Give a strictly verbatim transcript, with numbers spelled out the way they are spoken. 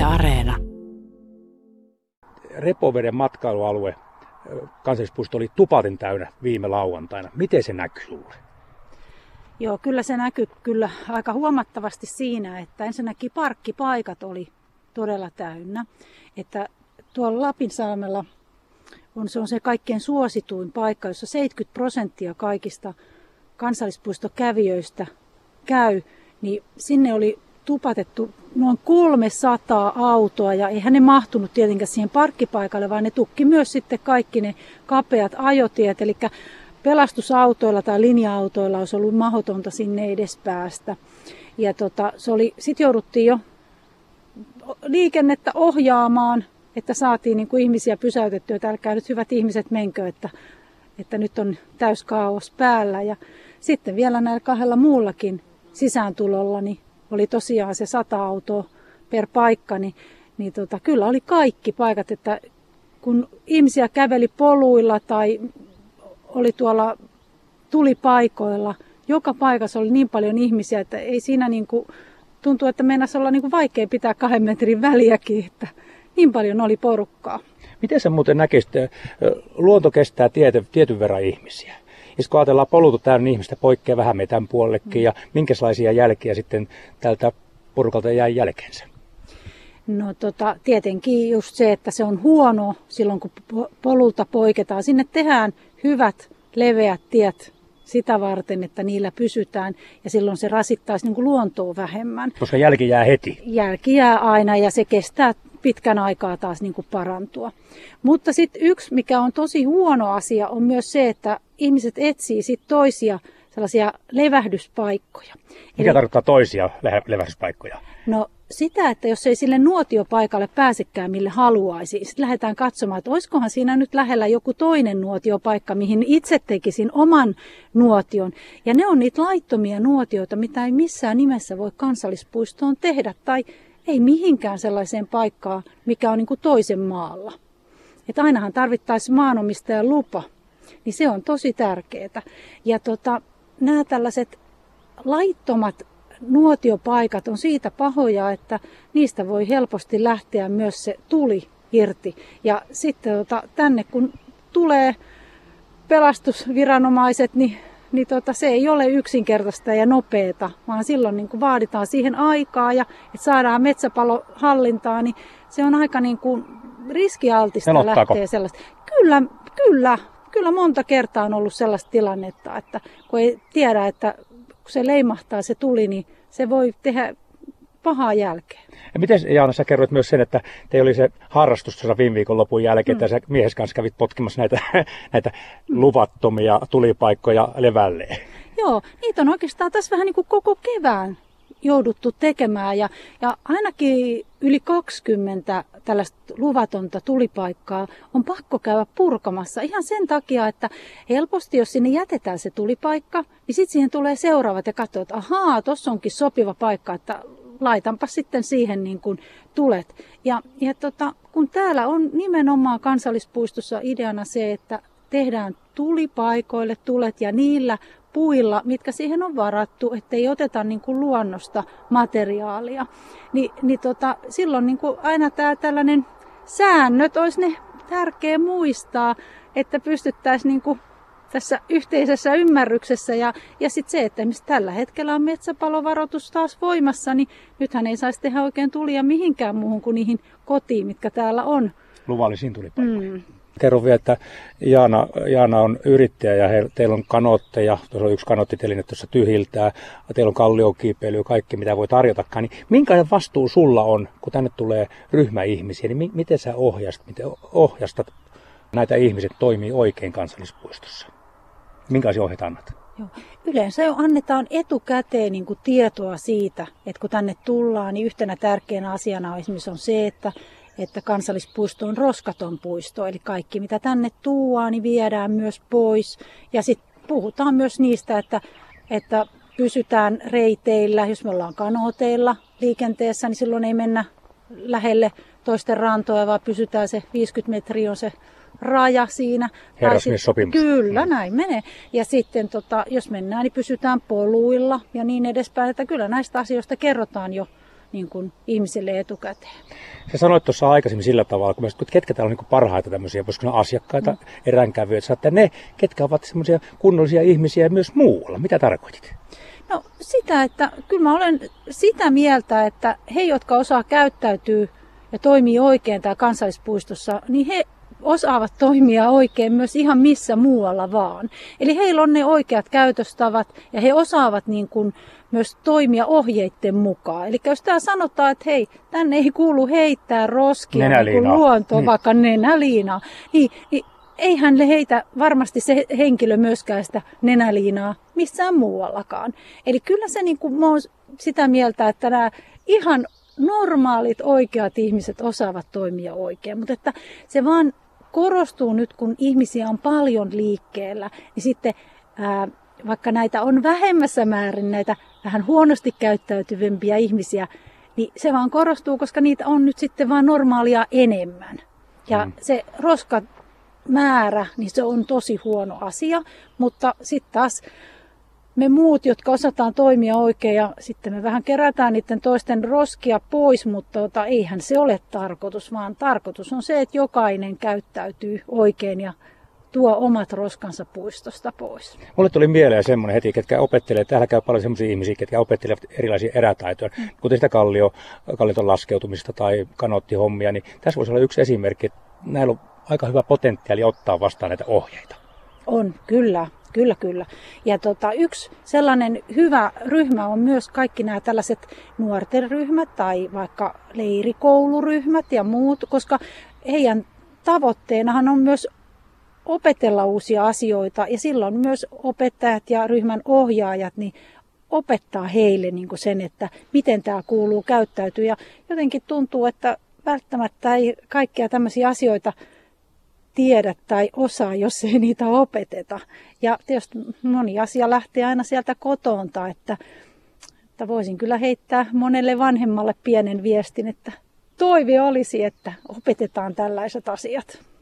Areena. Repoveden matkailualue, kansallispuisto oli tupaten täynnä viime lauantaina. Miten se näkyy sinulle? Joo, kyllä se näkyy kyllä aika huomattavasti siinä, että ensinnäkin parkkipaikat oli todella täynnä. Että tuolla Lapinsalmella on se, on se kaikkein suosituin paikka, jossa seitsemänkymmentä prosenttia kaikista kansallispuistokävijöistä käy, niin sinne oli tupatettu noin kolmesataa autoa ja eihän ne mahtunut tietenkään siihen parkkipaikalle, vaan ne tukki myös sitten kaikki ne kapeat ajotiet, eli pelastusautoilla tai linja-autoilla olisi ollut mahdotonta sinne edes päästä. Ja tota, se oli, sit jouduttiin jo liikennettä ohjaamaan, että saatiin niin kuin ihmisiä pysäytettyä, että älkää nyt hyvät ihmiset menkö, että, että nyt on täys kaos päällä. Ja sitten vielä näillä kahdella muullakin sisääntulolla niin oli tosiaan se sata autoa per paikka, niin, niin tota, kyllä oli kaikki paikat, että kun ihmisiä käveli poluilla tai oli tuolla tulipaikoilla, joka paikassa oli niin paljon ihmisiä, että ei siinä niin kuin, tuntuu, että meinasi olla niin kuin vaikea pitää kahden metrin väliäkin, että niin paljon oli porukkaa. Miten sä muuten näkisit, luonto kestää tiety, tietyn verran ihmisiä? Ja kun ajatellaan polutu täynnä ihmistä, poikkeaa vähän meidän puolellekin, ja minkälaisia jälkiä sitten tältä porukalta jäi jälkeensä? No tota, tietenkin just se, että se on huono silloin, kun polulta poiketaan. Sinne tehdään hyvät, leveät tiet sitä varten, että niillä pysytään, ja silloin se rasittaisi niin kuin luontoa vähemmän. Koska jälki jää heti. Jälki jää aina, ja se kestää pitkän aikaa taas niin kuin parantua. Mutta sitten yksi, mikä on tosi huono asia, on myös se, että ihmiset etsii sit toisia sellaisia levähdyspaikkoja. Mikä Eli, tarkoittaa toisia levähdyspaikkoja? No sitä, että jos ei sille nuotiopaikalle pääsekään, mille haluaisi, sitten lähdetään katsomaan, että olisikohan siinä nyt lähellä joku toinen nuotiopaikka, mihin itse tekisin oman nuotion. Ja ne on niitä laittomia nuotioita, mitä ei missään nimessä voi kansallispuistoon tehdä, tai ei mihinkään sellaiseen paikkaan, mikä on niin kuin toisen maalla. Että ainahan tarvittaisiin maanomistajan lupa, niin se on tosi tärkeää. Ja tota, nämä tällaiset laittomat nuotiopaikat on siitä pahoja, että niistä voi helposti lähteä myös se tuli irti. Ja sitten tota, tänne kun tulee pelastusviranomaiset, niin, niin tota, se ei ole yksinkertaista ja nopeata, vaan silloin niin kun vaaditaan siihen aikaa ja että saadaan metsäpalo hallintaan, niin se on aika niin kuin riskialtista lähteä sellaista. Kyllä, kyllä, kyllä monta kertaa on ollut sellaista tilannetta, että kun ei tiedä, että kun se leimahtaa se tuli, niin se voi tehdä pahaa jälkeä. Ja miten, Jaana, sä kerroit myös sen, että teillä oli se harrastus tuossa viime viikon lopun jälkeen, mm. että sä miehes kanssa kävit potkimassa näitä, näitä luvattomia tulipaikkoja levälleen. Joo, niitä on oikeastaan tässä vähän niin kuin koko kevään jouduttu tekemään ja, ja ainakin yli kaksikymmentä tällaista luvatonta tulipaikkaa on pakko käydä purkamassa ihan sen takia, että helposti jos sinne jätetään se tulipaikka, niin sitten siihen tulee seuraavat ja katsoo, että ahaa, tuossa onkin sopiva paikka, että laitanpa sitten siihen niin kuin tulet. Ja, ja tota, kun täällä on nimenomaan kansallispuistossa ideana se, että tehdään tulipaikoille tulet ja niillä puilla, mitkä siihen on varattu, ettei oteta niin kuin luonnosta materiaalia. Ni, niin tota, silloin niin kuin aina tämä tällainen säännöt olisi ne tärkeä muistaa, että pystyttäisiin niin kuin tässä yhteisessä ymmärryksessä. Ja, ja sitten se, että esimerkiksi tällä hetkellä on metsäpalovaroitus taas voimassa, niin nythän ei saisi tehdä oikein tulia mihinkään muuhun kuin niihin kotiin, mitkä täällä on. Luvallisiin tulipaikkoihin. Mm. Kerron vielä, että Jaana, Jaana on yrittäjä ja he, teillä on kanootteja, tuossa on yksi kanoottiteline tuossa tyhiltää, teillä on kalliokiipeilyä, kaikki mitä voi tarjotakaan. Niin minkälainen vastuu sulla on, kun tänne tulee ryhmä ihmisiä, niin mi- miten sä ohjastat, miten ohjastat näitä ihmiset toimii oikein kansallispuistossa? Minkälaisia ohjeita annat? Joo. Yleensä jo annetaan etukäteen niin kuin tietoa siitä, että kun tänne tullaan, niin yhtenä tärkeänä asiana esimerkiksi on se, että että kansallispuisto on roskaton puisto, eli kaikki mitä tänne tuodaan, niin viedään myös pois. Ja sitten puhutaan myös niistä, että, että pysytään reiteillä, jos me ollaan kanooteilla liikenteessä, niin silloin ei mennä lähelle toisten rantoja, vaan pysytään se viisikymmentä metriä on se raja siinä. Herrasmies-sopimus. Kyllä, näin menee. Ja sitten tota, jos mennään, niin pysytään poluilla ja niin edespäin, että kyllä näistä asioista kerrotaan jo niin kuin ihmiselle etukäteen. Sä sanoit tuossa aikaisemmin sillä tavalla, kun että ketkä täällä on niin parhaita tämmöisiä, voisiko sanoa asiakkaita, mm. eränkävijöitä, että ne, ketkä ovat semmoisia kunnollisia ihmisiä myös muualla. Mitä tarkoitit? No sitä, että kyllä mä olen sitä mieltä, että he, jotka osaa käyttäytyy ja toimii oikein täällä kansallispuistossa, niin he osaavat toimia oikein myös ihan missä muualla vaan. Eli heillä on ne oikeat käytöstavat ja he osaavat niin kuin myös toimia ohjeiden mukaan. Eli jos täällä sanotaan, että hei, tänne ei kuulu heittää roskia niin kuin luontoon, niin. vaikka nenäliinaa, niin, niin eihän ne heitä varmasti se henkilö myöskään sitä nenäliinaa missään muuallakaan. Eli kyllä se niin kuin, mä oon sitä mieltä, että nämä ihan normaalit oikeat ihmiset osaavat toimia oikein, mutta että se vaan korostuu nyt, kun ihmisiä on paljon liikkeellä, niin sitten ää, vaikka näitä on vähemmässä määrin näitä vähän huonosti käyttäytyvimpiä ihmisiä, niin se vaan korostuu, koska niitä on nyt sitten vaan normaalia enemmän. Ja mm. se roskamäärä, niin se on tosi huono asia, mutta sitten taas me muut, jotka osataan toimia oikein ja sitten me vähän kerätään niiden toisten roskia pois, mutta tota, eihän se ole tarkoitus, vaan tarkoitus on se, että jokainen käyttäytyy oikein ja tuo omat roskansa puistosta pois. Mulle tuli mieleen semmoinen heti, ketkä opettelee, täällä käy paljon semmoisia ihmisiä, ketkä opettelevat erilaisia erätaitoja, mm. kuten sitä kallio, kallion laskeutumista tai kanoottihommia, niin tässä voisi olla yksi esimerkki, että näillä on aika hyvä potentiaali ottaa vastaan näitä ohjeita. On, kyllä. Kyllä, kyllä. Ja tota, yksi sellainen hyvä ryhmä on myös kaikki nämä tällaiset nuorten ryhmät tai vaikka leirikouluryhmät ja muut, koska heidän tavoitteenahan on myös opetella uusia asioita ja silloin myös opettajat ja ryhmän ohjaajat niin opettaa heille niin kuin sen, että miten tämä kuuluu käyttäytyä. Ja jotenkin tuntuu, että välttämättä ei kaikkia tämmöisiä asioita tiedä tai osaa, jos ei niitä opeteta. Ja tietysti moni asia lähtee aina sieltä kotoonta, että, että voisin kyllä heittää monelle vanhemmalle pienen viestin, että toive olisi, että opetetaan tällaiset asiat.